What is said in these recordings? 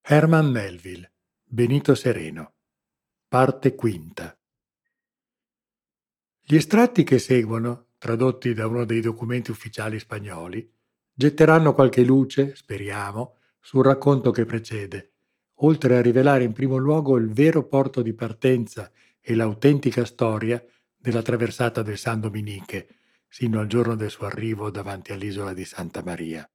Herman Melville, Benito Sereno, parte quinta. Gli estratti che seguono, tradotti da uno dei documenti ufficiali spagnoli, getteranno qualche luce, speriamo, sul racconto che precede, oltre a rivelare in primo luogo il vero porto di partenza e l'autentica storia della traversata del San Dominique, sino al giorno del suo arrivo davanti all'isola di Santa Maria.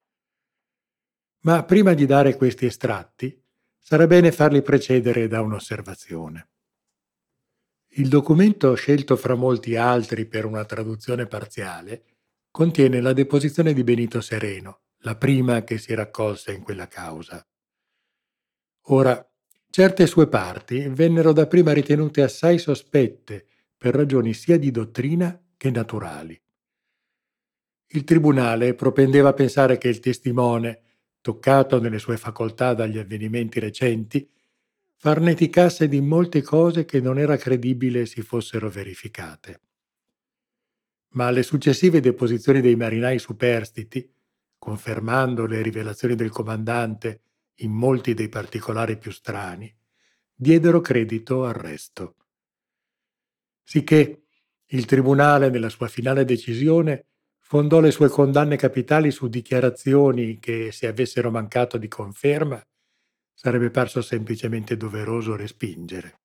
Ma prima di dare questi estratti, sarà bene farli precedere da un'osservazione. Il documento, scelto fra molti altri per una traduzione parziale, contiene la deposizione di Benito Sereno, la prima che si raccolse in quella causa. Ora, certe sue parti vennero dapprima ritenute assai sospette per ragioni sia di dottrina che naturali. Il tribunale propendeva a pensare che il testimone, toccato nelle sue facoltà dagli avvenimenti recenti, farneticasse di molte cose che non era credibile si fossero verificate. Ma le successive deposizioni dei marinai superstiti, confermando le rivelazioni del comandante in molti dei particolari più strani, diedero credito al resto. Sicché il tribunale, nella sua finale decisione, fondò le sue condanne capitali su dichiarazioni che, se avessero mancato di conferma, sarebbe parso semplicemente doveroso respingere.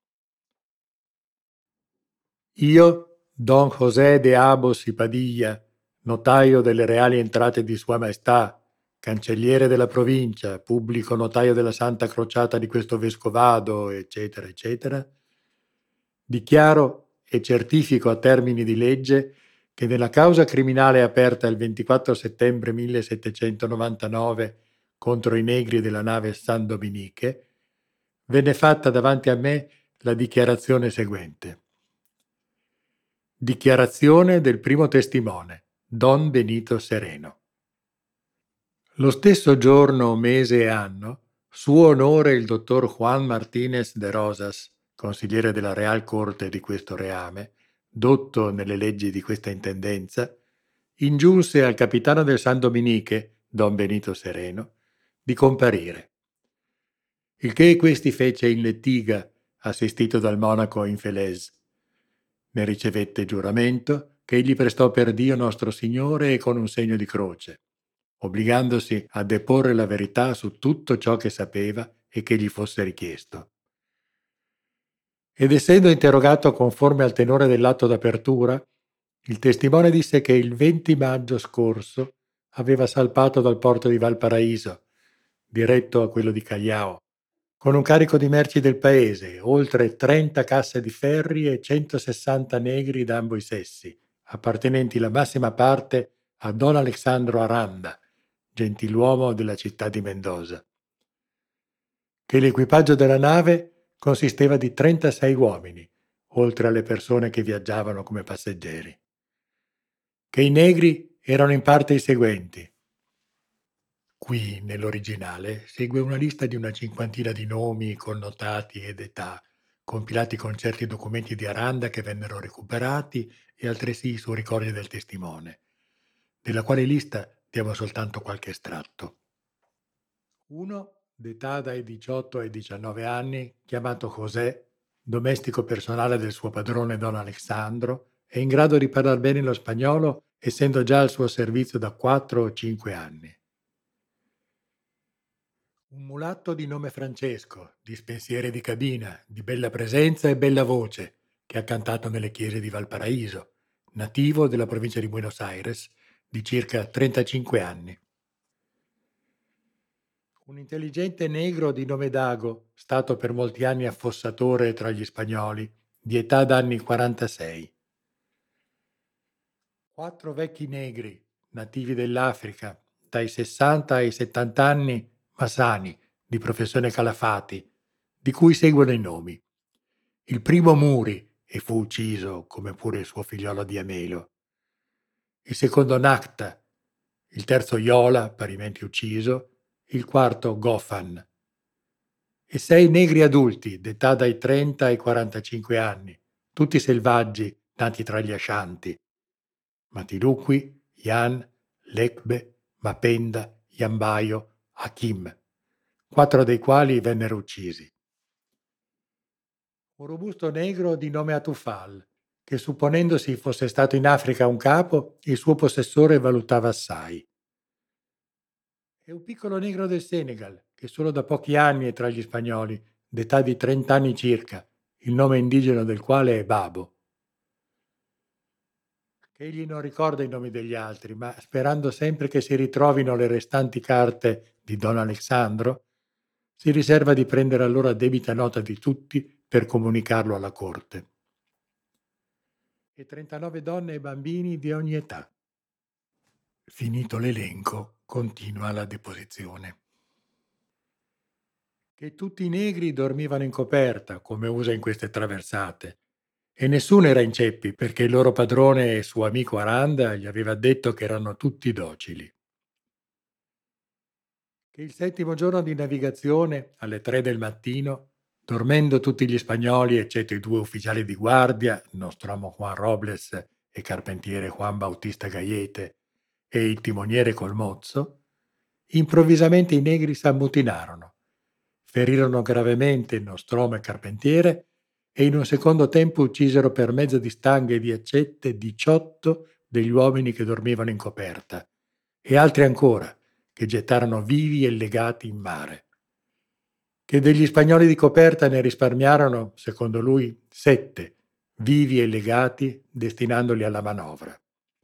Io, Don José de Abos y Padilla, notaio delle reali entrate di Sua Maestà, cancelliere della provincia, pubblico notaio della Santa Crociata di questo Vescovado, eccetera, eccetera, dichiaro e certifico a termini di legge che nella causa criminale aperta il 24 settembre 1799 contro i negri della nave San Dominique, venne fatta davanti a me la dichiarazione seguente. Dichiarazione del primo testimone, Don Benito Sereno. Lo stesso giorno, mese e anno, suo onore il dottor Juan Martínez de Rosas, consigliere della Real Corte di questo reame, dotto nelle leggi di questa intendenza, ingiunse al capitano del San Dominique, Don Benito Sereno, di comparire. Il che questi fece in lettiga, assistito dal monaco Infelez. Ne ricevette giuramento che egli prestò per Dio nostro Signore e con un segno di croce, obbligandosi a deporre la verità su tutto ciò che sapeva e che gli fosse richiesto. Ed essendo interrogato conforme al tenore dell'atto d'apertura, il testimone disse che il 20 maggio scorso aveva salpato dal porto di Valparaíso, diretto a quello di Callao, con un carico di merci del paese, oltre 30 casse di ferri e 160 negri d'ambo i sessi, appartenenti la massima parte a Don Alexandro Aranda, gentiluomo della città di Mendoza. Che l'equipaggio della nave consisteva di 36 uomini, oltre alle persone che viaggiavano come passeggeri. Che i negri erano in parte i seguenti. Qui, nell'originale, segue una lista di una cinquantina di nomi, connotati ed età, compilati con certi documenti di Aranda che vennero recuperati e altresì su ricordi del testimone, della quale lista diamo soltanto qualche estratto. Uno, d'età dai 18 ai 19 anni, chiamato José, domestico personale del suo padrone Don Alexandro, è in grado di parlare bene lo spagnolo, essendo già al suo servizio da 4 o 5 anni. Un mulatto di nome Francesco, dispensiere di cabina, di bella presenza e bella voce, che ha cantato nelle chiese di Valparaíso, nativo della provincia di Buenos Aires, di circa 35 anni. Un intelligente negro di nome Dago, stato per molti anni affossatore tra gli spagnoli, di età d'anni 46. 4 vecchi negri, nativi dell'Africa, dai 60 ai 70 anni, ma sani, di professione Calafati, di cui seguono i nomi. Il primo Muri, e fu ucciso, come pure il suo figliolo Diamelo. Il secondo Nacta, il terzo Iola, parimenti ucciso, il quarto Gofan. E 6 negri adulti, d'età dai 30 ai 45 anni, tutti selvaggi, nati tra gli Ashanti. Matiluqui, Yan, Lekbe, Mapenda, Yambayo, Hakim, 4 dei quali vennero uccisi. Un robusto negro di nome Atufal, che supponendosi fosse stato in Africa un capo, il suo possessore valutava assai. E un piccolo negro del Senegal, che solo da pochi anni è tra gli spagnoli, d'età di 30 anni circa, il nome indigeno del quale è Babo. Che egli non ricorda i nomi degli altri, ma sperando sempre che si ritrovino le restanti carte di Don Alessandro, si riserva di prendere allora debita nota di tutti per comunicarlo alla corte. E 39 donne e bambini di ogni età. Finito l'elenco, continua la deposizione. Che tutti i negri dormivano in coperta, come usa in queste traversate, e nessuno era in ceppi perché il loro padrone e suo amico Aranda gli aveva detto che erano tutti docili. Che il 7° giorno di navigazione, alle 3 del mattino, dormendo tutti gli spagnoli eccetto i 2 ufficiali di guardia, Nostromo Juan Robles e carpentiere Juan Bautista Gaiete, e il timoniere Colmozzo, improvvisamente i negri s'ammutinarono, ferirono gravemente il Nostromo e carpentiere e in un secondo tempo uccisero per mezzo di stanghe e di accette 18 degli uomini che dormivano in coperta, e altri ancora, che gettarono vivi e legati in mare. Che degli spagnoli di coperta ne risparmiarono, secondo lui, 7, vivi e legati, destinandoli alla manovra.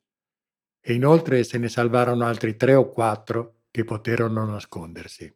E inoltre se ne salvarono altri 3 o 4 che poterono nascondersi.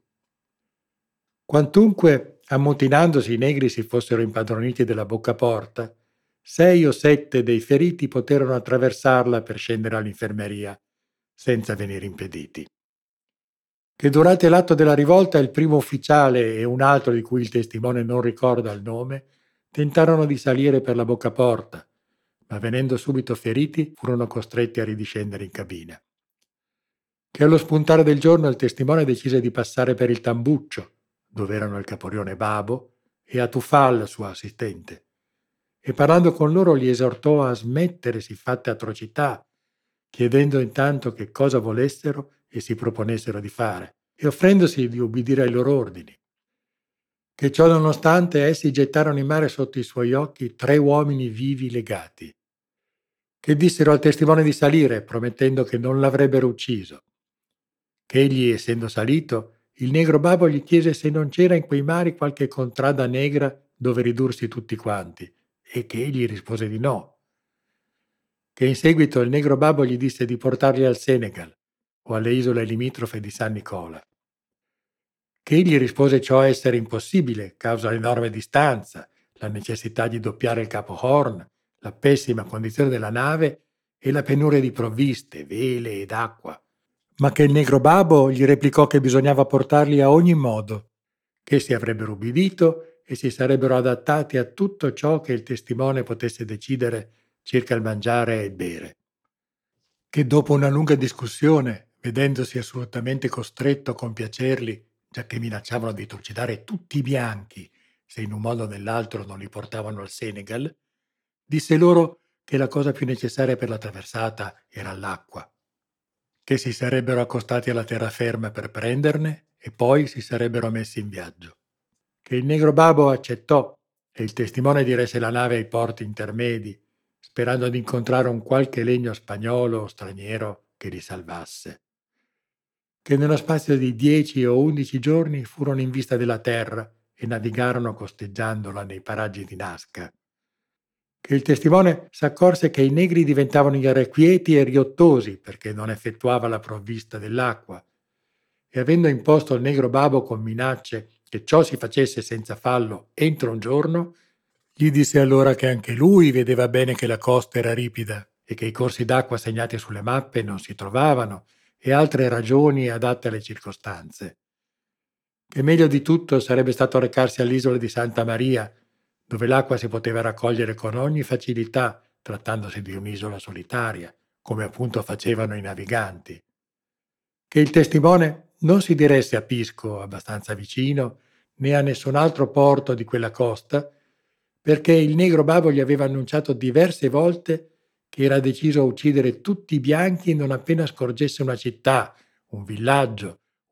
Quantunque, ammutinandosi, i negri si fossero impadroniti della boccaporta, 6 o 7 dei feriti poterono attraversarla per scendere all'infermeria, senza venire impediti. Che durante l'atto della rivolta il primo ufficiale e un altro di cui il testimone non ricorda il nome tentarono di salire per la boccaporta, ma venendo subito feriti furono costretti a ridiscendere in cabina. Che allo spuntare del giorno il testimone decise di passare per il tambuccio, dove erano il caporione Babo e Atufal, suo assistente, e parlando con loro li esortò a smettere siffatte atrocità, chiedendo intanto che cosa volessero e si proponessero di fare, e offrendosi di ubbidire ai loro ordini. Che ciò nonostante essi gettarono in mare sotto i suoi occhi 3 uomini vivi legati, che dissero al testimone di salire, promettendo che non l'avrebbero ucciso. Che egli, essendo salito, il negro Babo gli chiese se non c'era in quei mari qualche contrada negra dove ridursi tutti quanti, e che egli rispose di no. Che in seguito il negro Babo gli disse di portarli al Senegal o alle isole limitrofe di San Nicola. Che egli rispose ciò essere impossibile, causa l'enorme distanza, la necessità di doppiare il Capo Horn, la pessima condizione della nave e la penuria di provviste, vele ed acqua, ma che il negro Babo gli replicò che bisognava portarli a ogni modo, che si avrebbero ubbidito e si sarebbero adattati a tutto ciò che il testimone potesse decidere circa il mangiare e il bere. Che dopo una lunga discussione, vedendosi assolutamente costretto a compiacerli, giacché minacciavano di trucidare tutti i bianchi se in un modo o nell'altro non li portavano al Senegal, disse loro che la cosa più necessaria per la traversata era l'acqua, che si sarebbero accostati alla terraferma per prenderne e poi si sarebbero messi in viaggio. Che il negro Babo accettò e il testimone diresse la nave ai porti intermedi, sperando di incontrare un qualche legno spagnolo o straniero che li salvasse. Che nello spazio di 10 o 11 giorni furono in vista della terra e navigarono costeggiandola nei paraggi di Nasca. Che il testimone s'accorse che i negri diventavano irrequieti e riottosi perché non effettuava la provvista dell'acqua, e avendo imposto al negro Babo con minacce che ciò si facesse senza fallo entro un giorno, gli disse allora che anche lui vedeva bene che la costa era ripida e che i corsi d'acqua segnati sulle mappe non si trovavano e altre ragioni adatte alle circostanze. Che meglio di tutto sarebbe stato recarsi all'isola di Santa Maria, dove l'acqua si poteva raccogliere con ogni facilità, trattandosi di un'isola solitaria, come appunto facevano i naviganti. Che il testimone non si diresse a Pisco, abbastanza vicino, né a nessun altro porto di quella costa, perché il negro Babo gli aveva annunciato diverse volte che era deciso a uccidere tutti i bianchi non appena scorgesse una città, un villaggio,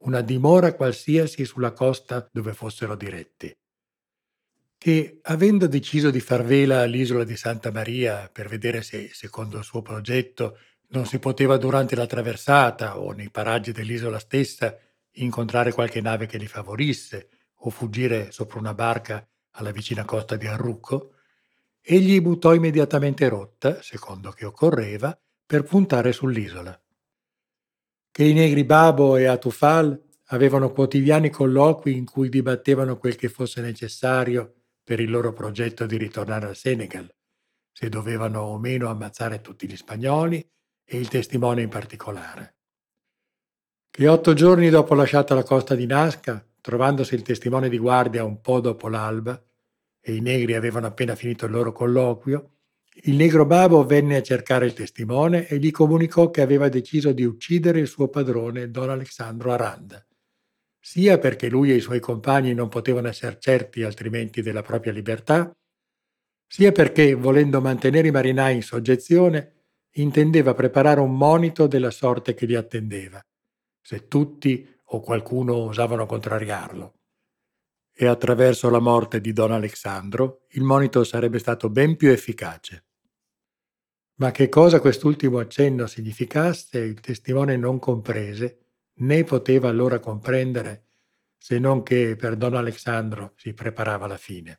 una dimora qualsiasi sulla costa dove fossero diretti. Che, avendo deciso di far vela all'isola di Santa Maria per vedere se, secondo il suo progetto, non si poteva durante la traversata o nei paraggi dell'isola stessa incontrare qualche nave che li favorisse o fuggire sopra una barca alla vicina costa di Arrucco, egli buttò immediatamente rotta, secondo che occorreva, per puntare sull'isola. Che i negri Babo e Atufal avevano quotidiani colloqui in cui dibattevano quel che fosse necessario per il loro progetto di ritornare al Senegal, se dovevano o meno ammazzare tutti gli spagnoli e il testimone in particolare. Che 8 giorni dopo lasciata la costa di Nasca, trovandosi il testimone di guardia un po' dopo l'alba, e i negri avevano appena finito il loro colloquio, il negro Babo venne a cercare il testimone e gli comunicò che aveva deciso di uccidere il suo padrone, Don Alexandro Aranda, sia perché lui e i suoi compagni non potevano essere certi altrimenti della propria libertà, sia perché, volendo mantenere i marinai in soggezione, intendeva preparare un monito della sorte che li attendeva, se tutti o qualcuno osavano contrariarlo. E attraverso la morte di Don Alexandro il monito sarebbe stato ben più efficace. Ma che cosa quest'ultimo accenno significasse il testimone non comprese, né poteva allora comprendere, se non che per Don Alexandro si preparava la fine.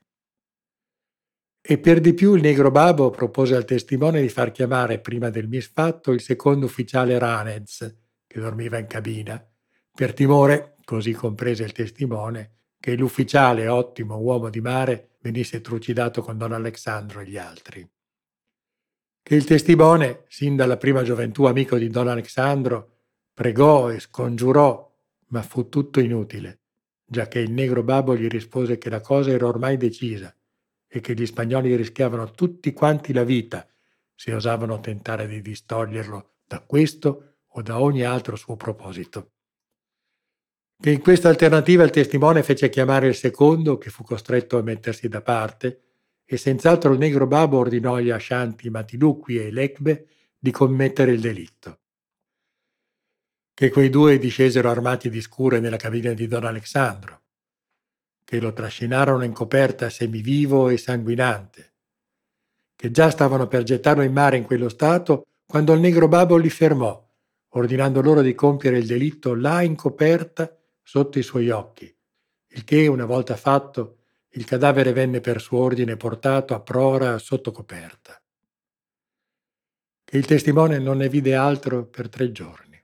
E per di più il negro Babo propose al testimone di far chiamare prima del misfatto il secondo ufficiale Ranez, che dormiva in cabina, per timore, così comprese il testimone, che l'ufficiale, ottimo uomo di mare, venisse trucidato con Don Alexandro e gli altri. Che il testimone, sin dalla prima gioventù amico di Don Alexandro, pregò e scongiurò, ma fu tutto inutile, giacché il negro Babbo gli rispose che la cosa era ormai decisa e che gli spagnoli rischiavano tutti quanti la vita se osavano tentare di distoglierlo da questo o da ogni altro suo proposito. Che in questa alternativa il testimone fece chiamare il secondo, che fu costretto a mettersi da parte, e senz'altro il negro Babo ordinò agli Ashanti Matilucqui e Lecbe di commettere il delitto. Che quei due discesero armati di scure nella cabina di Don Alexandro, che lo trascinarono in coperta semivivo e sanguinante, che già stavano per gettarlo in mare in quello stato quando il negro Babo li fermò, ordinando loro di compiere il delitto là in coperta sotto i suoi occhi, il che, una volta fatto, il cadavere venne per suo ordine portato a prora sotto coperta. Che il testimone non ne vide altro per 3 giorni.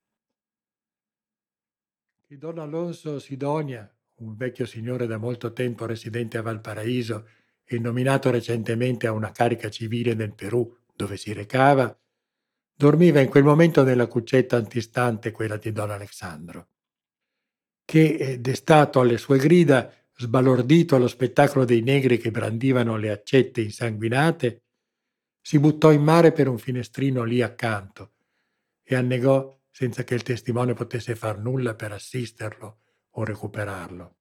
Che Don Alonso Sidonia, un vecchio signore da molto tempo residente a Valparaíso e nominato recentemente a una carica civile nel Perù, dove si recava, dormiva in quel momento nella cuccetta antistante quella di Don Alexandro, che, destato alle sue grida, sbalordito allo spettacolo dei negri che brandivano le accette insanguinate, si buttò in mare per un finestrino lì accanto e annegò senza che il testimone potesse far nulla per assisterlo o recuperarlo.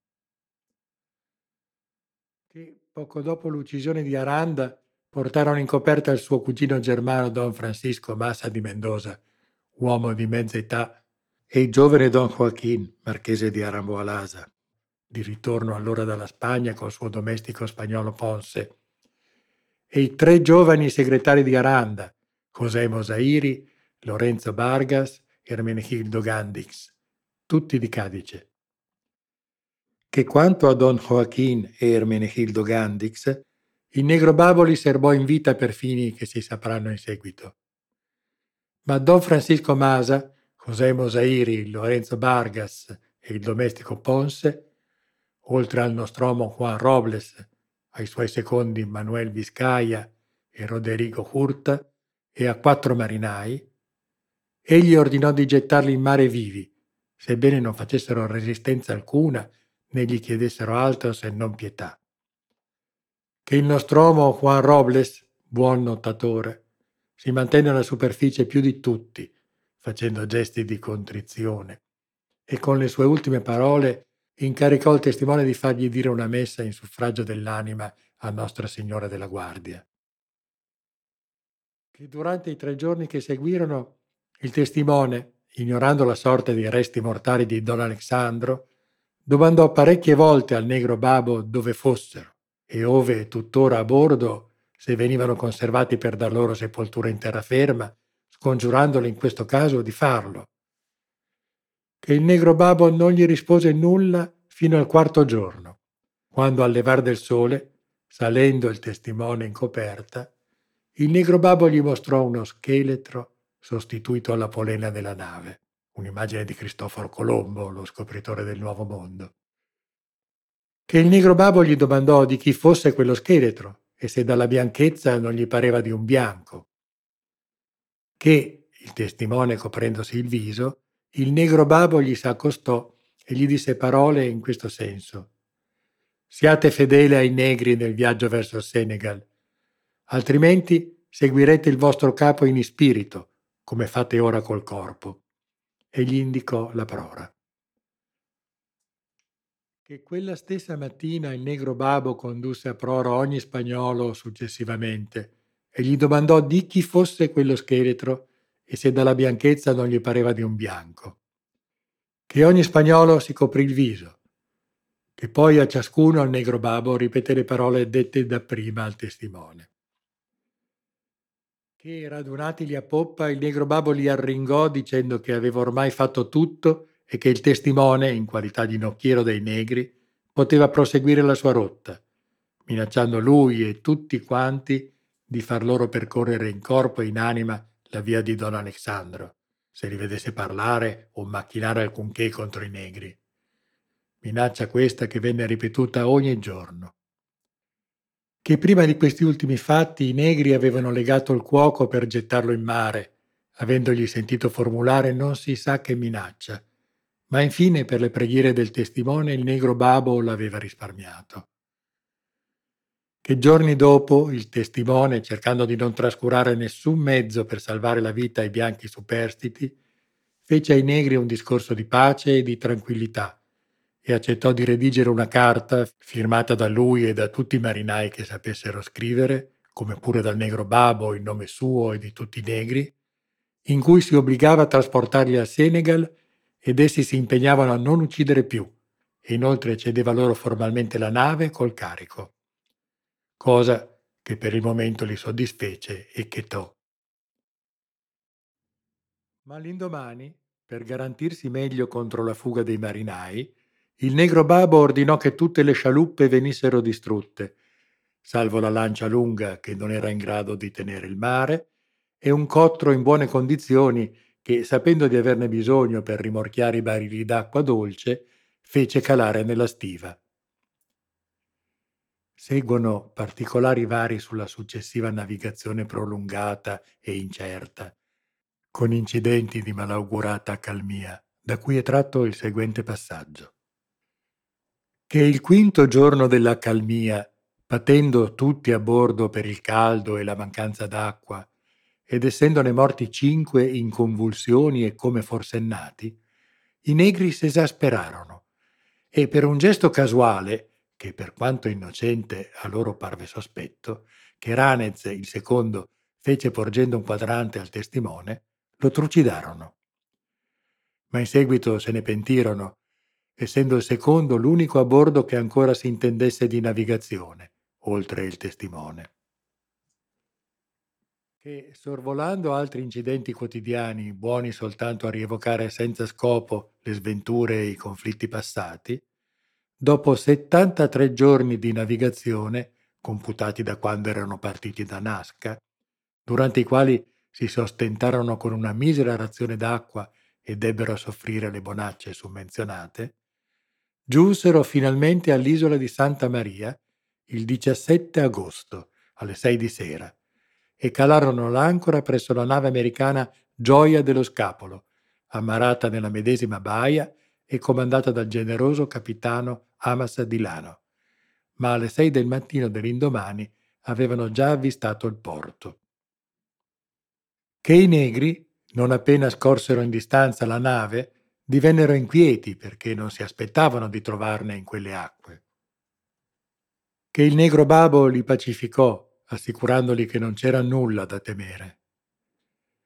Che poco dopo l'uccisione di Aranda portarono in coperta il suo cugino germano Don Francisco Massa di Mendoza, uomo di mezza età, e il giovane Don Joaquín, marchese di Aramboalasa, di ritorno allora dalla Spagna col suo domestico spagnolo Ponce, e i 3 giovani segretari di Aranda, José Mosairi, Lorenzo Vargas e Hermenegildo Gandix, tutti di Cadice. Che quanto a Don Joaquín e Hermenegildo Gandix, il negro Babo li serbò in vita per fini che si sapranno in seguito. Ma Don Francisco Masa, José Mosairi, Lorenzo Vargas e il domestico Ponce, oltre al nostromo Juan Robles, ai suoi secondi Manuel Vizcaya e Roderigo Hurta e a 4 marinai, egli ordinò di gettarli in mare vivi, sebbene non facessero resistenza alcuna né gli chiedessero altro se non pietà. Che il nostromo Juan Robles, buon nuotatore, si mantenne alla superficie più di tutti, facendo gesti di contrizione, e con le sue ultime parole incaricò il testimone di fargli dire una messa in suffragio dell'anima a Nostra Signora della Guardia. Che durante i 3 giorni che seguirono il testimone, ignorando la sorte dei resti mortali di Don Alessandro, domandò parecchie volte al negro Babo dove fossero e ove tuttora a bordo, se venivano conservati per dar loro sepoltura in terraferma, scongiurandolo in questo caso di farlo. Che il negro Babo non gli rispose nulla fino al quarto giorno, quando al levar del sole, salendo il testimone in coperta, il negro Babo gli mostrò uno scheletro sostituito alla polena della nave, un'immagine di Cristoforo Colombo, lo scopritore del Nuovo Mondo. Che il negro Babo gli domandò di chi fosse quello scheletro e se dalla bianchezza non gli pareva di un bianco. Che, il testimone coprendosi il viso, il negro Babo gli s'accostò e gli disse parole in questo senso: «Siate fedele ai negri nel viaggio verso il Senegal, altrimenti seguirete il vostro capo in ispirito, come fate ora col corpo». E gli indicò la prora. Che quella stessa mattina il negro Babo condusse a prora ogni spagnolo successivamente e gli domandò di chi fosse quello scheletro e se dalla bianchezza non gli pareva di un bianco. Che ogni spagnolo si coprì il viso, che poi a ciascuno al negro Babo ripeté le parole dette dapprima al testimone. Che radunatigli a poppa, il negro Babo li arringò dicendo che aveva ormai fatto tutto e che il testimone, in qualità di nocchiero dei negri, poteva proseguire la sua rotta, minacciando lui e tutti quanti di far loro percorrere in corpo e in anima la via di Don Alessandro, se li vedesse parlare o macchinare alcunché contro i negri. Minaccia questa che venne ripetuta ogni giorno. Che prima di questi ultimi fatti i negri avevano legato il cuoco per gettarlo in mare, avendogli sentito formulare non si sa che minaccia, ma infine per le preghiere del testimone il negro Babo l'aveva risparmiato. Che giorni dopo il testimone, cercando di non trascurare nessun mezzo per salvare la vita ai bianchi superstiti, fece ai negri un discorso di pace e di tranquillità e accettò di redigere una carta firmata da lui e da tutti i marinai che sapessero scrivere, come pure dal negro Babo in nome suo e di tutti i negri, in cui si obbligava a trasportarli al Senegal ed essi si impegnavano a non uccidere più e inoltre cedeva loro formalmente la nave col carico, cosa che per il momento li soddisfece e chetò. Ma l'indomani, per garantirsi meglio contro la fuga dei marinai, il negro Babo ordinò che tutte le scialuppe venissero distrutte, salvo la lancia lunga che non era in grado di tenere il mare, e un cottro in buone condizioni che, sapendo di averne bisogno per rimorchiare i barili d'acqua dolce, fece calare nella stiva. Seguono particolari vari sulla successiva navigazione prolungata e incerta, con incidenti di malaugurata accalmia, da cui è tratto il seguente passaggio. Che il quinto giorno dell'accalmia, patendo tutti a bordo per il caldo e la mancanza d'acqua, ed essendone morti 5 in convulsioni e come forsennati, i negri s'esasperarono e per un gesto casuale, che per quanto innocente a loro parve sospetto, che Ranez, il secondo, fece porgendo un quadrante al testimone, lo trucidarono. Ma in seguito se ne pentirono, essendo il secondo l'unico a bordo che ancora si intendesse di navigazione, oltre il testimone. Che, sorvolando altri incidenti quotidiani, buoni soltanto a rievocare senza scopo le sventure e i conflitti passati, dopo 73 giorni di navigazione, computati da quando erano partiti da Nasca, durante i quali si sostentarono con una misera razione d'acqua ed ebbero a soffrire le bonacce summenzionate, giunsero finalmente all'isola di Santa Maria il 17 agosto alle 6 di sera e calarono l'ancora presso la nave americana Gioia dello Scapolo, ammarrata nella medesima baia e comandata dal generoso capitano Amas Dilano, ma alle 6 del mattino dell'indomani avevano già avvistato il porto. Che i negri, non appena scorsero in distanza la nave, divennero inquieti perché non si aspettavano di trovarne in quelle acque. Che il negro Babo li pacificò, assicurandoli che non c'era nulla da temere.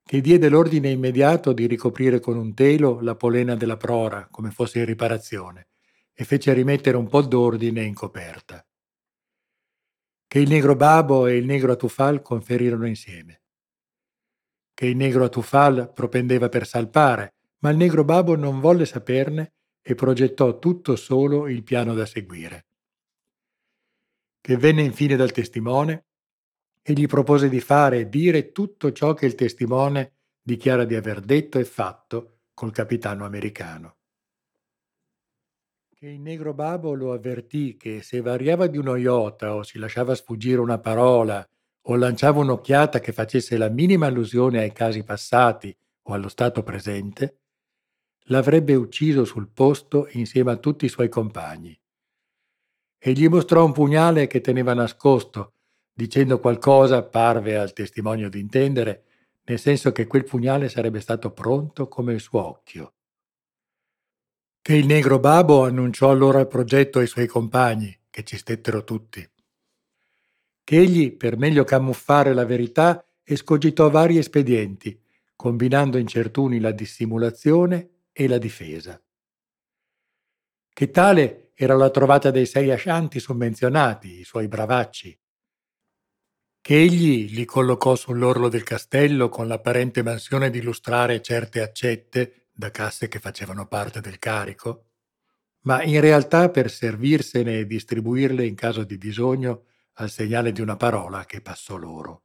che diede l'ordine immediato di ricoprire con un telo la polena della prora, come fosse in riparazione, e fece rimettere un po' d'ordine in coperta. Che il negro Babo e il negro Atufal conferirono insieme. Che il negro Atufal propendeva per salpare, ma il negro Babo non volle saperne e progettò tutto solo il piano da seguire. Che venne infine dal testimone e gli propose di fare e dire tutto ciò che il testimone dichiara di aver detto e fatto col capitano americano. Che il negro Babo lo avvertì che se variava di uno iota o si lasciava sfuggire una parola o lanciava un'occhiata che facesse la minima allusione ai casi passati o allo stato presente, l'avrebbe ucciso sul posto insieme a tutti i suoi compagni. E gli mostrò un pugnale che teneva nascosto, dicendo qualcosa, parve al testimonio di intendere, nel senso che quel pugnale sarebbe stato pronto come il suo occhio. Che il negro Babo annunciò allora il progetto ai suoi compagni, che ci stettero tutti. Che egli, per meglio camuffare la verità, escogitò vari espedienti, combinando in certuni la dissimulazione e la difesa. Che tale era la trovata dei 6 ascianti summenzionati, i suoi bravacci, che egli li collocò sull'orlo del castello con l'apparente mansione di illustrare certe accette da casse che facevano parte del carico, ma in realtà per servirsene e distribuirle in caso di bisogno al segnale di una parola che passò loro.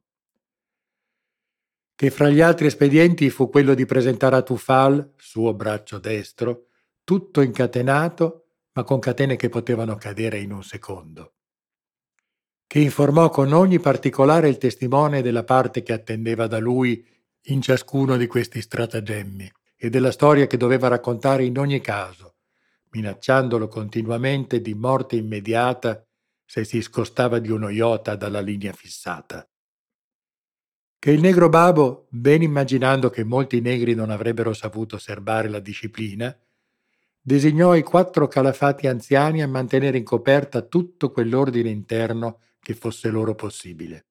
Che fra gli altri espedienti fu quello di presentare a Tufal, suo braccio destro, tutto incatenato, ma con catene che potevano cadere in un secondo. Che informò con ogni particolare il testimone della parte che attendeva da lui in ciascuno di questi stratagemmi e della storia che doveva raccontare in ogni caso, minacciandolo continuamente di morte immediata se si scostava di uno iota dalla linea fissata. Che il negro Babo, ben immaginando che molti negri non avrebbero saputo serbare la disciplina, designò i 4 calafati anziani a mantenere in coperta tutto quell'ordine interno che fosse loro possibile.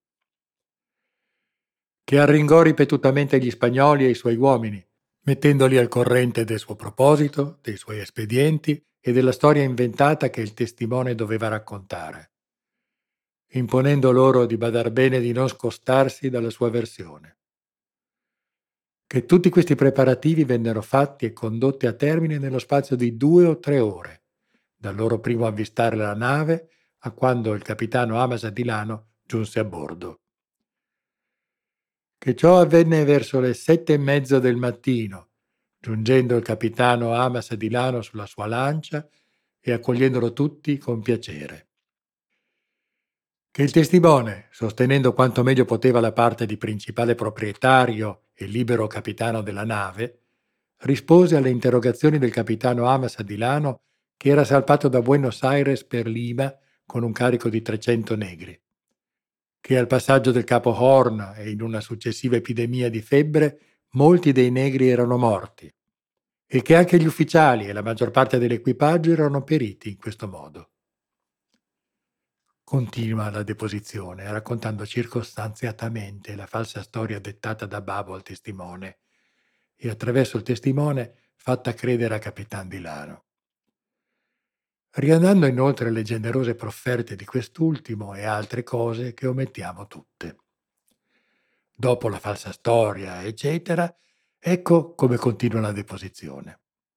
Che arringò ripetutamente gli spagnoli e i suoi uomini, mettendoli al corrente del suo proposito, dei suoi espedienti e della storia inventata che il testimone doveva raccontare, imponendo loro di badar bene di non scostarsi dalla sua versione. Che tutti questi preparativi vennero fatti e condotti a termine nello spazio di 2 o 3 ore, dal loro primo avvistare la nave a quando il capitano Amas Adilano giunse a bordo. Che ciò avvenne verso le 7:30 del mattino, giungendo il capitano Amas Adilano sulla sua lancia e accogliendolo tutti con piacere. Che il testimone, sostenendo quanto meglio poteva la parte di principale proprietario e libero capitano della nave, rispose alle interrogazioni del capitano Amas Adilano che era salpato da Buenos Aires per Lima con un carico di 300 negri, che al passaggio del Capo Horn e in una successiva epidemia di febbre molti dei negri erano morti e che anche gli ufficiali e la maggior parte dell'equipaggio erano periti in questo modo. Continua la deposizione, raccontando circostanziatamente la falsa storia dettata da Babo al testimone e attraverso il testimone fatta credere a Capitan Dilano. Riandando inoltre alle generose profferte di quest'ultimo e altre cose che omettiamo tutte. Dopo la falsa storia, eccetera, ecco come continua la deposizione.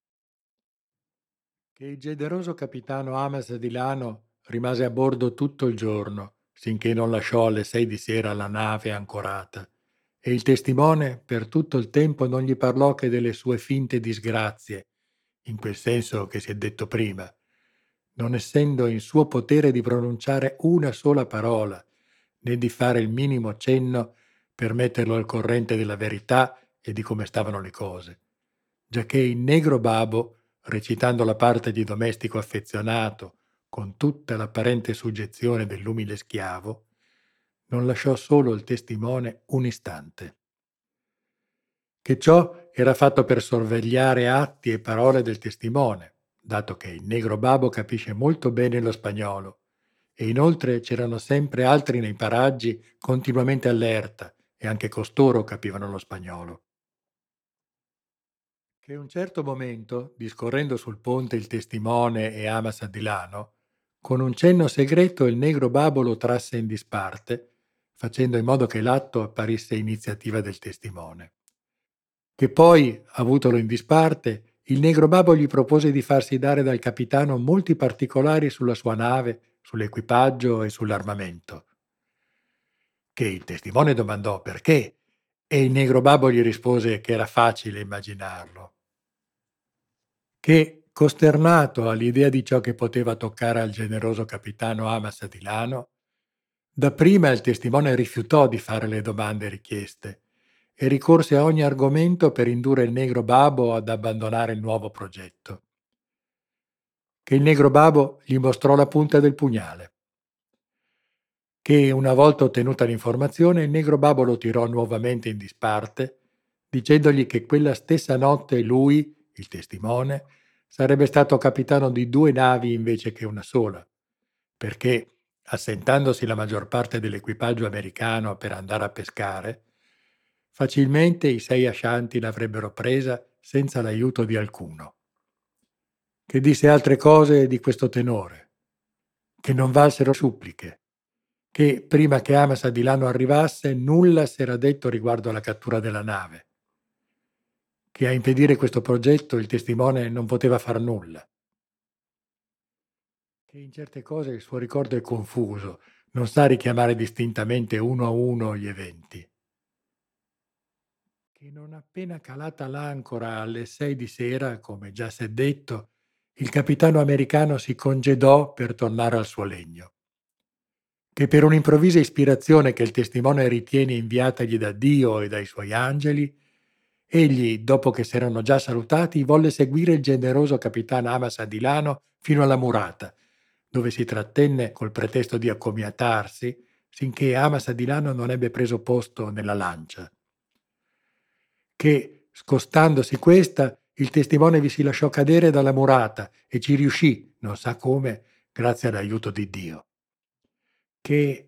Che il generoso capitano Amas Dilano rimase a bordo tutto il giorno, sinché non lasciò alle 6 di sera la nave ancorata, e il testimone per tutto il tempo non gli parlò che delle sue finte disgrazie, in quel senso che si è detto prima, non essendo in suo potere di pronunciare una sola parola, né di fare il minimo cenno per metterlo al corrente della verità e di come stavano le cose, giacché il negro Babo, recitando la parte di domestico affezionato con tutta l'apparente suggezione dell'umile schiavo, non lasciò solo il testimone un istante. Che ciò era fatto per sorvegliare atti e parole del testimone, dato che il negro Babo capisce molto bene lo spagnolo, e inoltre c'erano sempre altri nei paraggi continuamente allerta, e anche costoro capivano lo spagnolo. Che a un certo momento, discorrendo sul ponte il testimone e Amas Attilano, con un cenno segreto il negro Babo lo trasse in disparte, facendo in modo che l'atto apparisse iniziativa del testimone. Che poi, avutolo in disparte, il negro Babo gli propose di farsi dare dal capitano molti particolari sulla sua nave, sull'equipaggio e sull'armamento. Che il testimone domandò perché, e il negro Babo gli rispose che era facile immaginarlo. Che, costernato all'idea di ciò che poteva toccare al generoso capitano Amas Attilano, dapprima il testimone rifiutò di fare le domande richieste e ricorse a ogni argomento per indurre il negro Babo ad abbandonare il nuovo progetto. Che il negro Babo gli mostrò la punta del pugnale. Che, una volta ottenuta l'informazione, il negro Babo lo tirò nuovamente in disparte, dicendogli che quella stessa notte lui, il testimone, sarebbe stato capitano di 2 navi invece che una sola, perché, assentandosi la maggior parte dell'equipaggio americano per andare a pescare, facilmente i 6 ascianti l'avrebbero presa senza l'aiuto di alcuno. Che disse altre cose di questo tenore, che non valsero suppliche, che prima che Amas Attilano arrivasse nulla s'era detto riguardo alla cattura della nave, che a impedire questo progetto il testimone non poteva far nulla, che in certe cose il suo ricordo è confuso, non sa richiamare distintamente uno a uno gli eventi, che non appena calata l'ancora alle 6 di sera, come già s'è detto, il capitano americano si congedò per tornare al suo legno, che per un'improvvisa ispirazione che il testimone ritiene inviatagli da Dio e dai suoi angeli, egli, dopo che s'erano già salutati, volle seguire il generoso capitano Amas Attilano fino alla murata, dove si trattenne col pretesto di accomiatarsi, sinché Amas Attilano non ebbe preso posto nella lancia. Che, scostandosi questa, il testimone vi si lasciò cadere dalla murata e ci riuscì, non sa come, grazie all'aiuto di Dio. Che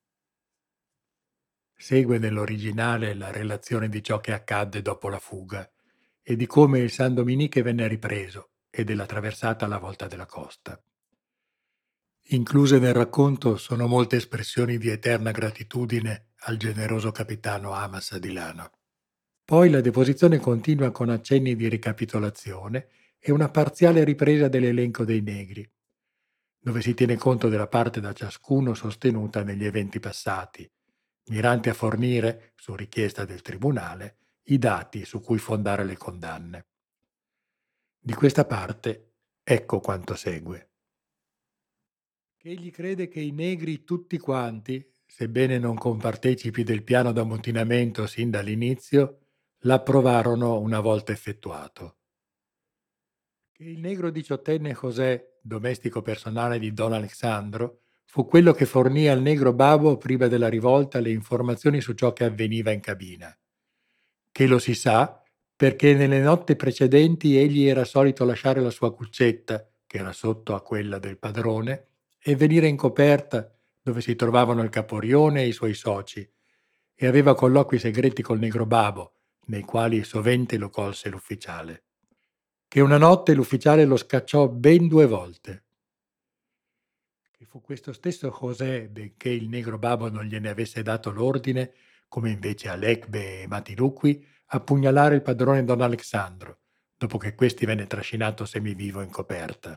segue nell'originale la relazione di ciò che accadde dopo la fuga e di come il San Dominique venne ripreso e della traversata alla volta della costa. Incluse nel racconto sono molte espressioni di eterna gratitudine al generoso capitano Amas Attilano. Poi la deposizione continua con accenni di ricapitolazione e una parziale ripresa dell'elenco dei negri, dove si tiene conto della parte da ciascuno sostenuta negli eventi passati, mirante a fornire, su richiesta del tribunale, i dati su cui fondare le condanne. Di questa parte ecco quanto segue. Che egli crede che i negri tutti quanti, sebbene non compartecipi del piano d'ammutinamento sin dall'inizio, l'approvarono una volta effettuato. Che il negro diciottenne José, domestico personale di Don Alessandro, fu quello che fornì al negro Babo prima della rivolta le informazioni su ciò che avveniva in cabina. Che lo si sa perché nelle notti precedenti egli era solito lasciare la sua cuccetta, che era sotto a quella del padrone, e venire in coperta dove si trovavano il caporione e i suoi soci, e aveva colloqui segreti col negro Babo, nei quali sovente lo colse l'ufficiale. Che una notte l'ufficiale lo scacciò ben 2 volte. Che fu questo stesso José, benché il negro Babo non gliene avesse dato l'ordine, come invece a Lecbe e Matiluqui, a pugnalare il padrone Don Alessandro, dopo che questi venne trascinato semivivo in coperta.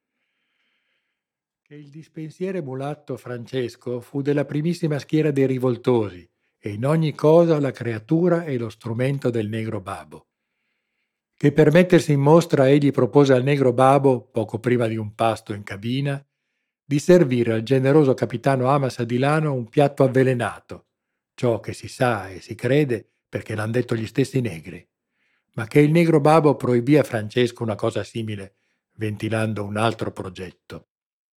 Che il dispensiere mulatto Francesco fu della primissima schiera dei rivoltosi e in ogni cosa la creatura e lo strumento del negro Babo. Che per mettersi in mostra egli propose al negro Babo, poco prima di un pasto in cabina, di servire al generoso capitano Amas Attilano un piatto avvelenato, ciò che si sa e si crede perché l'han detto gli stessi negri, ma che il negro Babo proibì a Francesco una cosa simile, ventilando un altro progetto.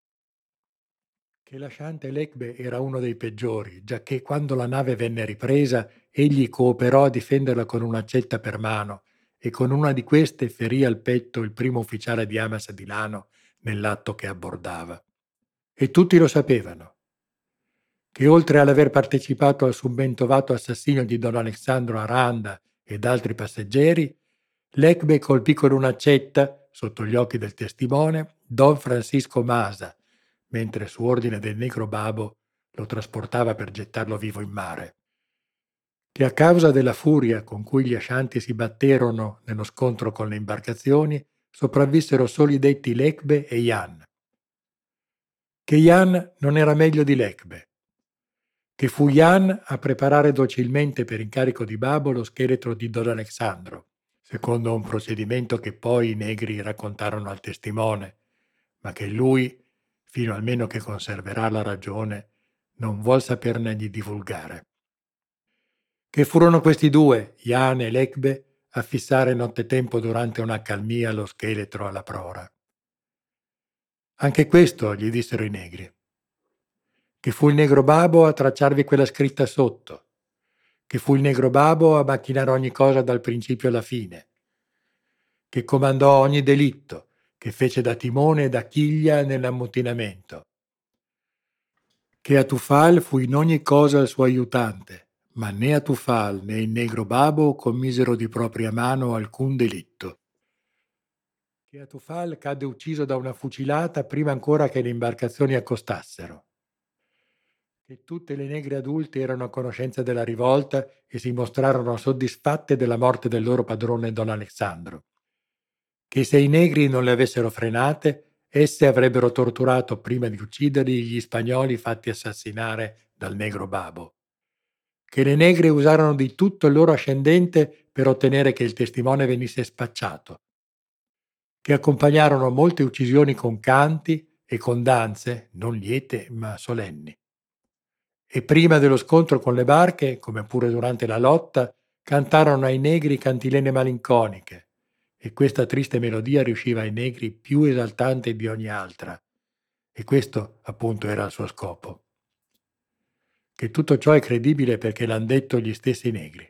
Che lasciante Lecbe era uno dei peggiori, giacché quando la nave venne ripresa, egli cooperò a difenderla con un'accetta per mano e con una di queste ferì al petto il primo ufficiale di Amas Attilano nell'atto che abbordava. E tutti lo sapevano, che oltre all'aver partecipato al subbentovato assassinio di Don Alessandro Aranda ed altri passeggeri, Lecbe colpì con un'accetta, sotto gli occhi del testimone, Don Francisco Masa, mentre su ordine del negro Babo lo trasportava per gettarlo vivo in mare. Che a causa della furia con cui gli Ashanti si batterono nello scontro con le imbarcazioni, sopravvissero solo i detti Lecbe e Jan. Che Jan non era meglio di Lecbe. Che fu Jan a preparare docilmente per incarico di Babo lo scheletro di Don Alessandro, secondo un procedimento che poi i negri raccontarono al testimone, ma che lui, fino almeno che conserverà la ragione, non vuol saperne di divulgare. Che furono questi due, Jan e Lecbe, a fissare nottetempo durante un'accalmia lo scheletro alla prora. Anche questo gli dissero i negri. Che fu il negro Babo a tracciarvi quella scritta sotto, che fu il negro Babo a macchinare ogni cosa dal principio alla fine, che comandò ogni delitto, che fece da timone e da chiglia nell'ammutinamento, che Atufal fu in ogni cosa il suo aiutante, ma né Atufal né il negro Babo commisero di propria mano alcun delitto. Che Atufal cadde ucciso da una fucilata prima ancora che le imbarcazioni accostassero. Che tutte le negre adulte erano a conoscenza della rivolta e si mostrarono soddisfatte della morte del loro padrone Don Alessandro. Che se i negri non le avessero frenate, esse avrebbero torturato prima di ucciderli gli spagnoli fatti assassinare dal negro Babo. Che le negre usarono di tutto il loro ascendente per ottenere che il testimone venisse spacciato. Che accompagnarono molte uccisioni con canti e con danze, non liete ma solenni. E prima dello scontro con le barche, come pure durante la lotta, cantarono ai negri cantilene malinconiche, e questa triste melodia riusciva ai negri più esaltante di ogni altra, e questo appunto era il suo scopo. Che tutto ciò è credibile perché l'han detto gli stessi negri.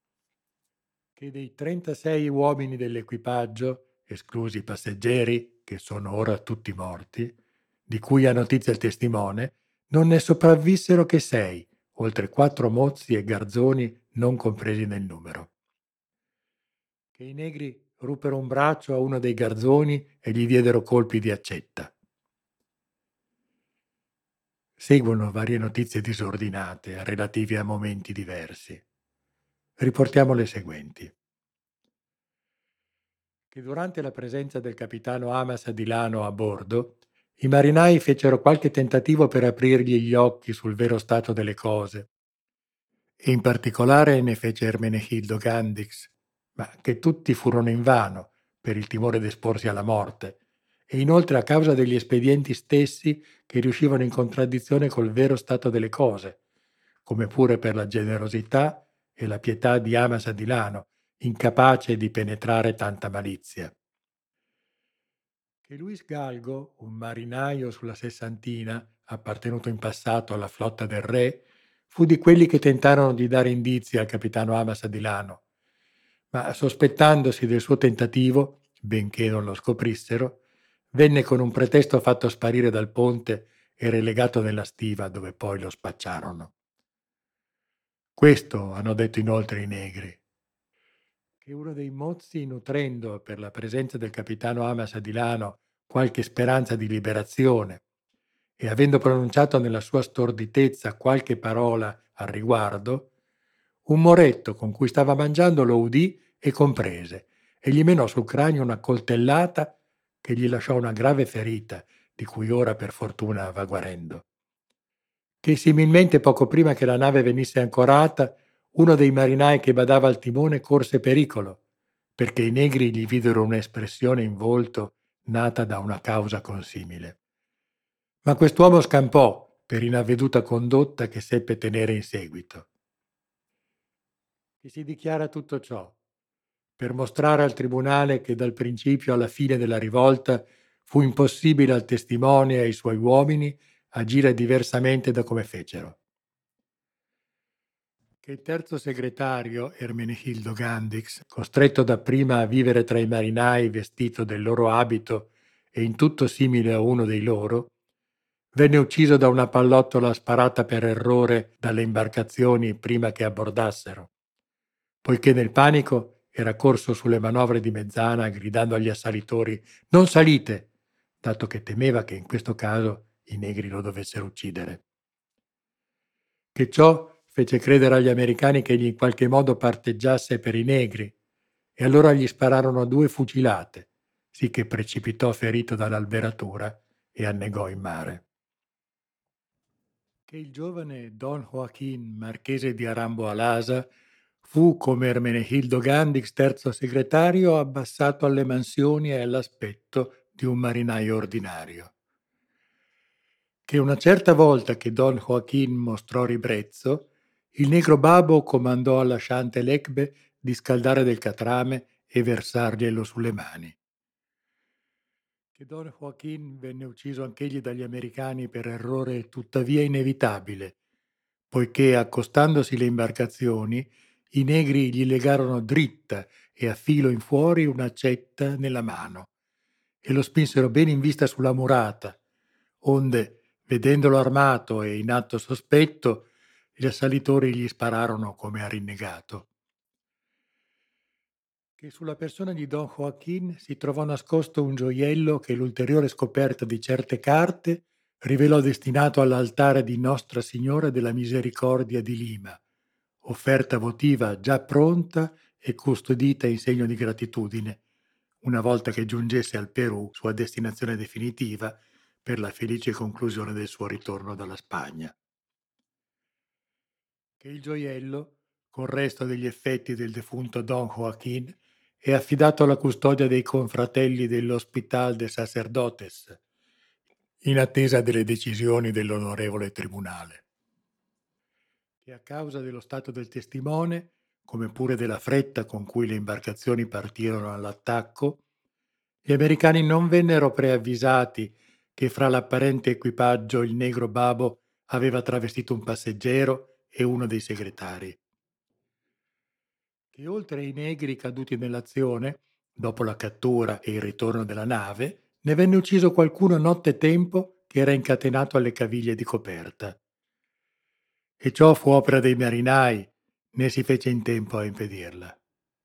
Che dei 36 uomini dell'equipaggio, esclusi i passeggeri, che sono ora tutti morti, di cui ha notizia il testimone, non ne sopravvissero che 6, oltre 4 mozzi e garzoni non compresi nel numero. Che i negri ruppero un braccio a uno dei garzoni e gli diedero colpi di accetta. Seguono varie notizie disordinate relative a momenti diversi. Riportiamo le seguenti. Che durante la presenza del capitano Amas Adilano a bordo, i marinai fecero qualche tentativo per aprirgli gli occhi sul vero stato delle cose, e in particolare ne fece Ermenegildo Gandix, ma che tutti furono invano per il timore d'esporsi alla morte, e inoltre a causa degli espedienti stessi che riuscivano in contraddizione col vero stato delle cose, come pure per la generosità e la pietà di Amas Adilano, incapace di penetrare tanta malizia. Che Luis Galgo, un marinaio sulla Sessantina, appartenuto in passato alla flotta del re, fu di quelli che tentarono di dare indizi al capitano Amas Adilano, ma sospettandosi del suo tentativo, benché non lo scoprissero, venne con un pretesto fatto sparire dal ponte e relegato nella stiva dove poi lo spacciarono. Questo hanno detto inoltre i negri. Che uno dei mozzi, nutrendo per la presenza del capitano Amas Adilano qualche speranza di liberazione e avendo pronunciato nella sua storditezza qualche parola al riguardo, un moretto con cui stava mangiando lo udì e comprese e gli menò sul cranio una coltellata che gli lasciò una grave ferita di cui ora per fortuna va guarendo. Che similmente poco prima che la nave venisse ancorata, uno dei marinai che badava al timone corse pericolo, perché i negri gli videro un'espressione in volto nata da una causa consimile. Ma quest'uomo scampò per inavveduta condotta che seppe tenere in seguito. Che si dichiara tutto ciò per mostrare al tribunale che dal principio alla fine della rivolta fu impossibile al testimone e ai suoi uomini agire diversamente da come fecero. Che il terzo segretario, Ermenegildo Gandix, costretto dapprima a vivere tra i marinai vestito del loro abito e in tutto simile a uno dei loro, venne ucciso da una pallottola sparata per errore dalle imbarcazioni prima che abbordassero, poiché nel panico era corso sulle manovre di mezzana gridando agli assalitori «Non salite!», dato che temeva che in questo caso i negri lo dovessero uccidere. Che ciò fece credere agli americani che egli in qualche modo parteggiasse per i negri, e allora gli spararono 2 fucilate, sì che precipitò ferito dall'alberatura e annegò in mare. Che il giovane Don Joaquín, marchese di Arambo Alasa, fu, come Ermenegildo Gandix, terzo segretario, abbassato alle mansioni e all'aspetto di un marinaio ordinario. Che una certa volta che Don Joaquín mostrò ribrezzo, il negro Babo comandò alla Chantelecbe di scaldare del catrame e versarglielo sulle mani. Che Don Joaquín venne ucciso anch'egli dagli americani per errore tuttavia inevitabile, poiché accostandosi le imbarcazioni, i negri gli legarono dritta e a filo in fuori un'accetta nella mano e lo spinsero bene in vista sulla murata, onde, vedendolo armato e in atto sospetto, gli assalitori gli spararono come a rinnegato. Che sulla persona di Don Joaquín si trovò nascosto un gioiello che l'ulteriore scoperta di certe carte rivelò destinato all'altare di Nostra Signora della Misericordia di Lima, offerta votiva già pronta e custodita in segno di gratitudine, una volta che giungesse al Perù, sua destinazione definitiva, per la felice conclusione del suo ritorno dalla Spagna. Che il gioiello, con resto degli effetti del defunto Don Joaquín, è affidato alla custodia dei confratelli dell'Hospital de Sacerdotes, in attesa delle decisioni dell'onorevole tribunale. Che a causa dello stato del testimone, come pure della fretta con cui le imbarcazioni partirono all'attacco, gli americani non vennero preavvisati che fra l'apparente equipaggio il negro Babo aveva travestito un passeggero e uno dei segretari. Che oltre ai negri caduti nell'azione, dopo la cattura e il ritorno della nave, ne venne ucciso qualcuno nottetempo che era incatenato alle caviglie di coperta. E ciò fu opera dei marinai, né si fece in tempo a impedirla.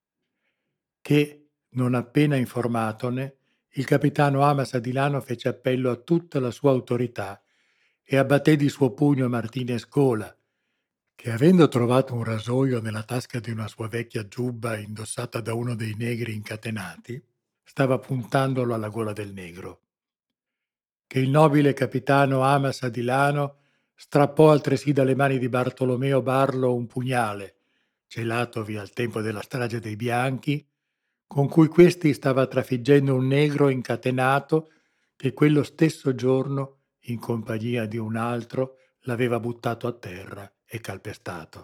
Che, non appena informatone, il capitano Amas Adilano fece appello a tutta la sua autorità e abbatté di suo pugno Martinez Gola, che avendo trovato un rasoio nella tasca di una sua vecchia giubba indossata da uno dei negri incatenati, stava puntandolo alla gola del negro. Che il nobile capitano Amas Adilano strappò altresì dalle mani di Bartolomeo Barlo un pugnale, celatovi al tempo della strage dei Bianchi, con cui questi stava trafiggendo un negro incatenato che quello stesso giorno, in compagnia di un altro, l'aveva buttato a terra e calpestato.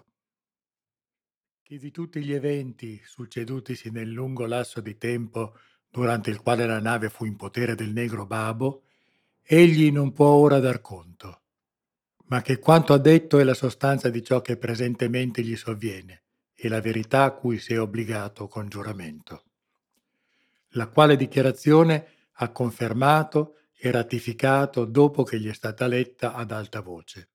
Che di tutti gli eventi succedutisi nel lungo lasso di tempo durante il quale la nave fu in potere del negro Babo, egli non può ora dar conto, ma che quanto ha detto è la sostanza di ciò che presentemente gli sovviene e la verità a cui si è obbligato con giuramento. La quale dichiarazione ha confermato e ratificato dopo che gli è stata letta ad alta voce.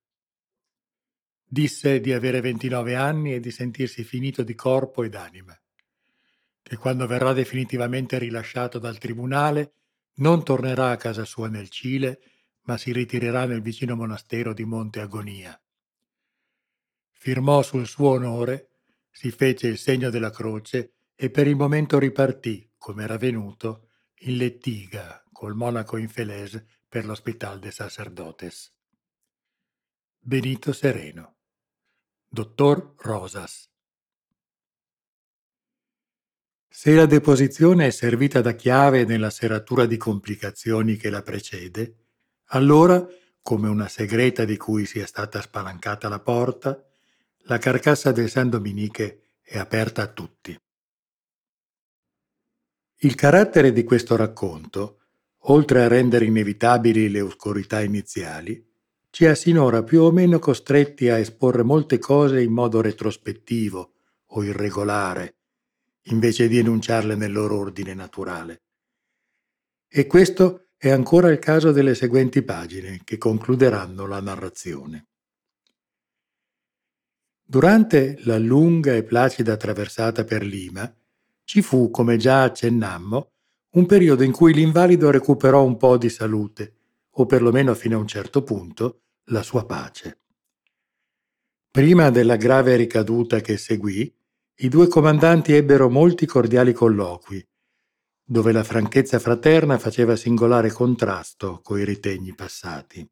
Disse di avere 29 anni e di sentirsi finito di corpo ed anima, che quando verrà definitivamente rilasciato dal tribunale non tornerà a casa sua nel Cile, ma si ritirerà nel vicino monastero di Monte Agonia. Firmò sul suo onore, si fece il segno della croce e per il momento ripartì, come era venuto, in lettiga col monaco infelese per l'Hospital de Sacerdotes. Benito Sereno. Dottor Rosas. Se la deposizione è servita da chiave nella serratura di complicazioni che la precede, allora, come una segreta di cui sia stata spalancata la porta, la carcassa del San Dominiche è aperta a tutti. Il carattere di questo racconto, oltre a rendere inevitabili le oscurità iniziali, ci ha sinora più o meno costretti a esporre molte cose in modo retrospettivo o irregolare, invece di enunciarle nel loro ordine naturale. E questo è ancora il caso delle seguenti pagine che concluderanno la narrazione. Durante la lunga e placida traversata per Lima, Ci fu, come già accennammo, un periodo in cui l'invalido recuperò un po' di salute, o perlomeno fino a un certo punto, la sua pace. Prima della grave ricaduta che seguì, i due comandanti ebbero molti cordiali colloqui, dove la franchezza fraterna faceva singolare contrasto coi ritegni passati.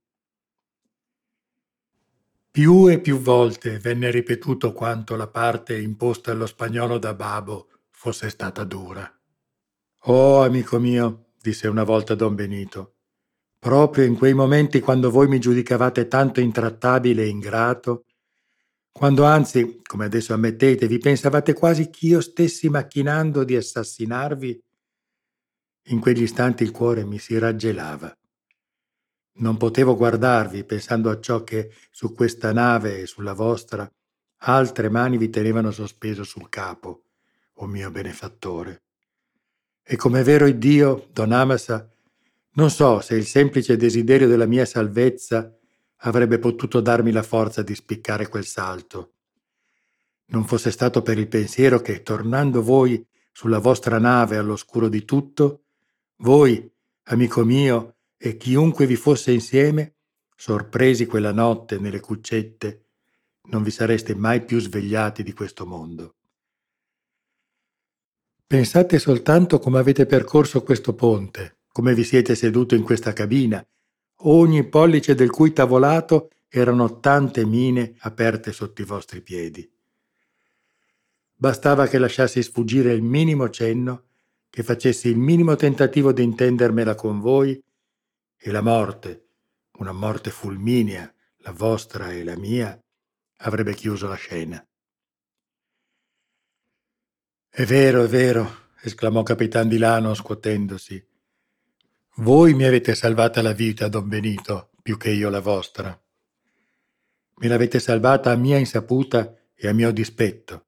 Più e più volte venne ripetuto quanto la parte imposta allo spagnolo da Babo fosse stata dura. «Oh, amico mio», disse una volta don Benito, «proprio in quei momenti quando voi mi giudicavate tanto intrattabile e ingrato, quando anzi, come adesso ammettete, vi pensavate quasi ch'io stessi macchinando di assassinarvi, in quegli istanti il cuore mi si raggelava. Non potevo guardarvi pensando a ciò che su questa nave e sulla vostra altre mani vi tenevano sospeso sul capo, o mio benefattore. E come è vero Iddio, Don Amasa, non so se il semplice desiderio della mia salvezza avrebbe potuto darmi la forza di spiccare quel salto. Non fosse stato per il pensiero che, tornando voi sulla vostra nave all'oscuro di tutto, voi, amico mio, e chiunque vi fosse insieme, sorpresi quella notte nelle cuccette, non vi sareste mai più svegliati di questo mondo. Pensate soltanto come avete percorso questo ponte, come vi siete seduto in questa cabina, ogni pollice del cui tavolato erano tante mine aperte sotto i vostri piedi. Bastava che lasciassi sfuggire il minimo cenno, che facessi il minimo tentativo di intendermela con voi, e la morte, una morte fulminea, la vostra e la mia, avrebbe chiuso la scena. È vero, esclamò Capitan di Lano scuotendosi. Voi mi avete salvata la vita, don Benito, più che io la vostra. Me l'avete salvata a mia insaputa e a mio dispetto.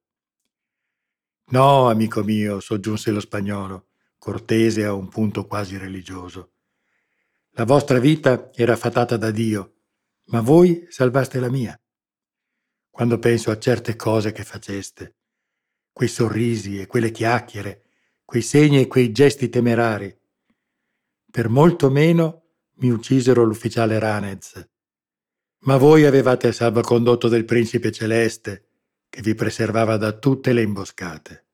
No, amico mio, soggiunse lo spagnolo, cortese a un punto quasi religioso. La vostra vita era fatata da Dio, ma voi salvaste la mia. Quando penso a certe cose che faceste, quei sorrisi e quelle chiacchiere, quei segni e quei gesti temerari, per molto meno mi uccisero l'ufficiale Ranez. Ma voi avevate il salvacondotto del principe celeste, che vi preservava da tutte le imboscate.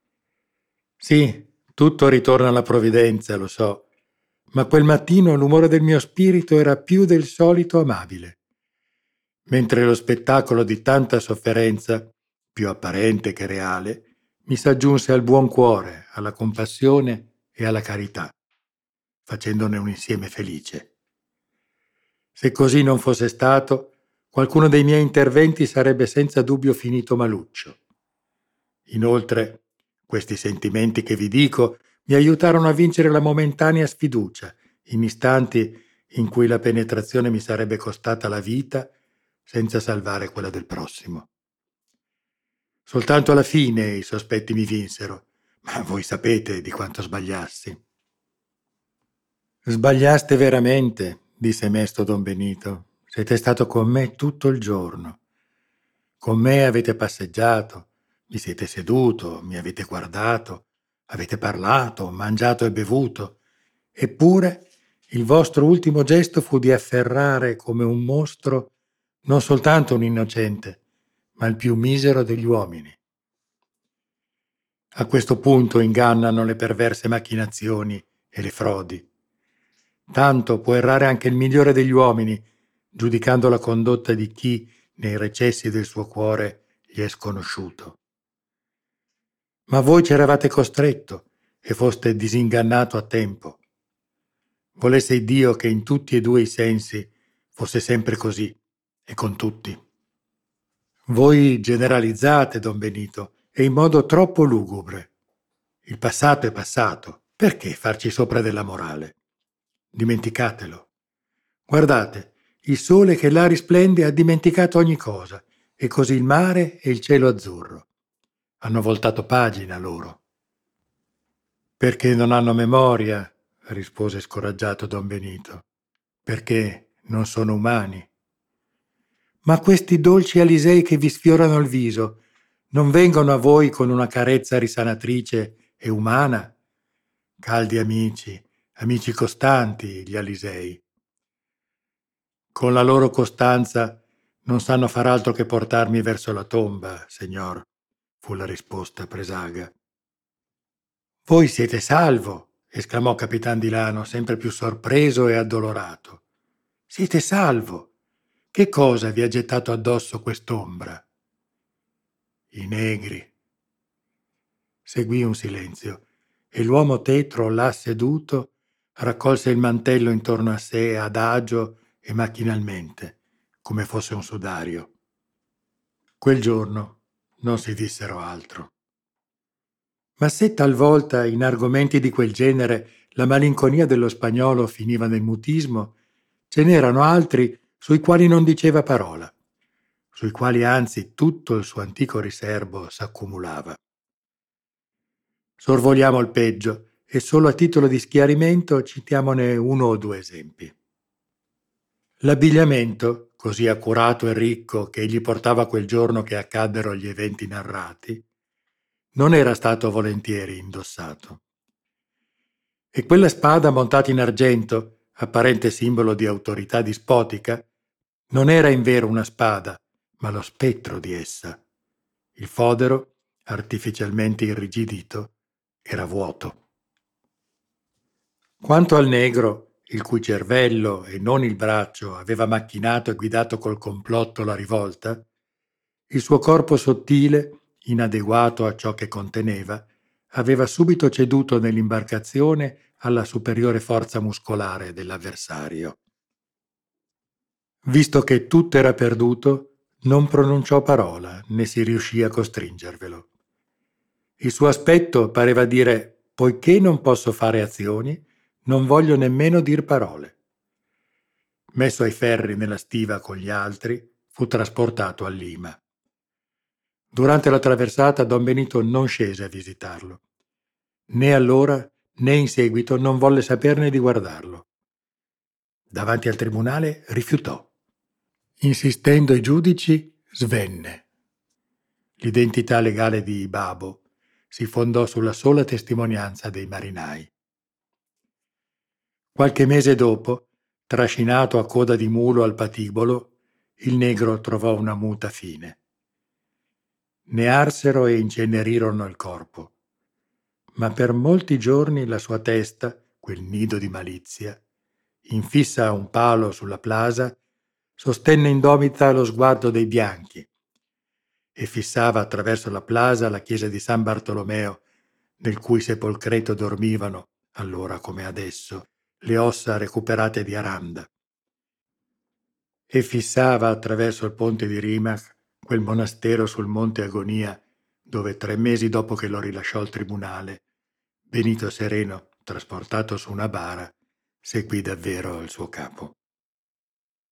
Sì, tutto ritorna alla provvidenza, lo so, ma quel mattino l'umore del mio spirito era più del solito amabile, mentre lo spettacolo di tanta sofferenza, più apparente che reale, mi s'aggiunse al buon cuore, alla compassione e alla carità, facendone un insieme felice. Se così non fosse stato, qualcuno dei miei interventi sarebbe senza dubbio finito maluccio. Inoltre, questi sentimenti che vi dico mi aiutarono a vincere la momentanea sfiducia, in istanti in cui la penetrazione mi sarebbe costata la vita senza salvare quella del prossimo. Soltanto alla fine i sospetti mi vinsero, ma voi sapete di quanto sbagliassi. Sbagliaste veramente, disse mesto don Benito. Siete stato con me tutto il giorno. Con me avete passeggiato, vi siete seduto, mi avete guardato, avete parlato, mangiato e bevuto. Eppure il vostro ultimo gesto fu di afferrare come un mostro non soltanto un innocente, ma il più misero degli uomini. A questo punto ingannano le perverse macchinazioni e le frodi. Tanto può errare anche il migliore degli uomini, giudicando la condotta di chi, nei recessi del suo cuore, gli è sconosciuto. Ma voi c'eravate costretto e foste disingannato a tempo. Volesse Dio che in tutti e due i sensi fosse sempre così, e con tutti. Voi generalizzate, don Benito, e in modo troppo lugubre. Il passato è passato, perché farci sopra della morale? Dimenticatelo. Guardate, il sole che là risplende ha dimenticato ogni cosa, e così il mare e il cielo azzurro. Hanno voltato pagina loro. Perché non hanno memoria, rispose scoraggiato don Benito. Perché non sono umani. Ma questi dolci alisei che vi sfiorano il viso non vengono a voi con una carezza risanatrice e umana, caldi amici, amici costanti, gli Alisei. Con la loro costanza non sanno far altro che portarmi verso la tomba, signor, fu la risposta presaga. Voi siete salvo, esclamò Capitan di Lano, sempre più sorpreso e addolorato. Siete salvo. Che cosa vi ha gettato addosso quest'ombra? I negri. Seguì un silenzio e l'uomo tetro, là seduto, raccolse il mantello intorno a sé adagio e macchinalmente, come fosse un sudario. Quel giorno non si dissero altro. Ma se talvolta in argomenti di quel genere la malinconia dello spagnolo finiva nel mutismo, ce n'erano altri sui quali non diceva parola, sui quali anzi tutto il suo antico riserbo s'accumulava. Sorvoliamo il peggio e solo a titolo di schiarimento citiamone uno o due esempi. L'abbigliamento, così accurato e ricco che egli portava quel giorno che accaddero gli eventi narrati, non era stato volentieri indossato. E quella spada montata in argento, apparente simbolo di autorità dispotica, non era in vero una spada, ma lo spettro di essa. Il fodero, artificialmente irrigidito, era vuoto. Quanto al negro, il cui cervello e non il braccio aveva macchinato e guidato col complotto la rivolta, il suo corpo sottile, inadeguato a ciò che conteneva, aveva subito ceduto nell'imbarcazione alla superiore forza muscolare dell'avversario. Visto che tutto era perduto, non pronunciò parola né si riuscì a costringervelo. Il suo aspetto pareva dire: poiché non posso fare azioni, non voglio nemmeno dir parole. Messo ai ferri nella stiva con gli altri, fu trasportato a Lima. Durante la traversata Don Benito non scese a visitarlo. Né allora né in seguito non volle saperne di guardarlo. Davanti al tribunale rifiutò. Insistendo i giudici, svenne. L'identità legale di Babo si fondò sulla sola testimonianza dei marinai. Qualche mese dopo, trascinato a coda di mulo al patibolo, il negro trovò una muta fine. Ne arsero e incenerirono il corpo, ma per molti giorni la sua testa, quel nido di malizia, infissa a un palo sulla plasa, sostenne indomita lo sguardo dei bianchi e fissava attraverso la plasa la chiesa di San Bartolomeo, nel cui sepolcreto dormivano, allora come adesso, le ossa recuperate di Aranda. E fissava attraverso il ponte di Rimac quel monastero sul monte Agonia, dove 3 mesi dopo che lo rilasciò il tribunale, Benito Sereno, trasportato su una bara, seguì davvero il suo capo.